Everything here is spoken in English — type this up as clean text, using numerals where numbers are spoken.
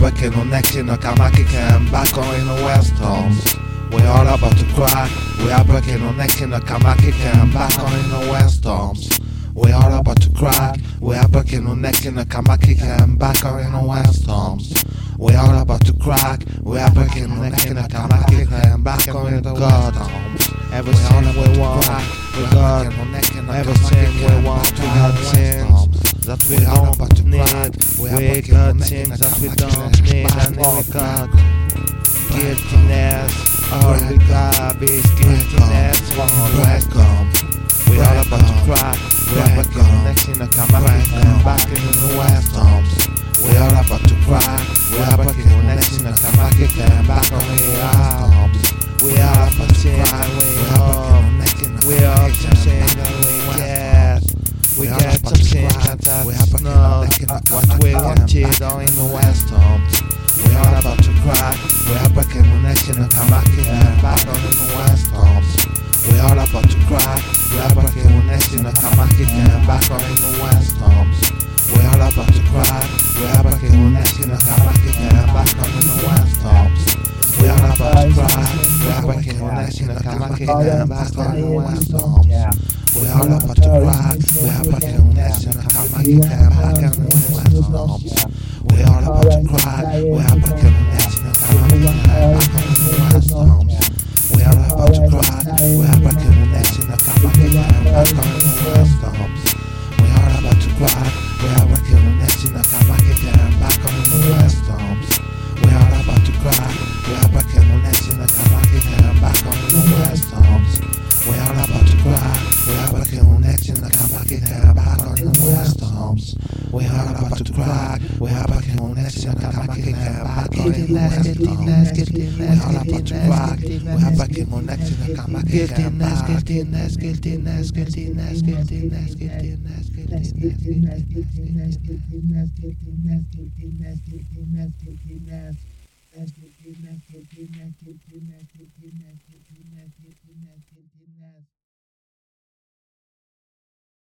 breaking our necks in the Kamaki camp back on in the West Homes. We're all about to cry. We are breaking our necks in the Kamaki camp back on in the West Homes. We're all about to cry. We are breaking our necks in the Kamaki camp back on in the West Homes. We're all about to cry. We are breaking our necks in the Kamaki camp back on in the God Homes. Ever since we want, we got. Ever since we want, we got sins that we don't need. We got things that we don't need, and we got guiltiness. All we got is guiltiness. We all about to cry. We are breaking our necks in the Kamaki and back in the West Homes. We all about to cry. We are breaking our necks in the Kamaki and back on the West Homes. We are up to cry. We are some things that we get. We get some things that's not what we wanted on in the West Homes. We are about to cry. We are breaking our necks in the Kamaki and back on in the West Homes. We are about to cry. We are breaking our necks in the Kamaki and back on in the West Homes. We are about to cry. We are breaking our necks in the Kamaki and back on in the West Homes. We are about to cry. We are breaking our necks in the Kamaki and back on in the West Homes. We are about to cry. We are breaking our necks in the Kamaki and back on in the West Homes. We are about to cry. We are breaking our necks in the Kamaki and back on in the West Homes. We are about to cry. We are breaking our necks in the Kamaki and back on in the West Homes. We are about to cry. We are breaking our necks in the Kamaki and back on in the West Homes. We are about to cry. We are breaking our necks in the Kamaki and back on in the West Homes. We are about to cry. We are breaking our necks in the Kamaki and back on in the West Homes. We are about to cry. We are breaking our necks in the Kamaki and back on in the West Homes. We are about to cry. We are breaking our necks in the Kamaki and back.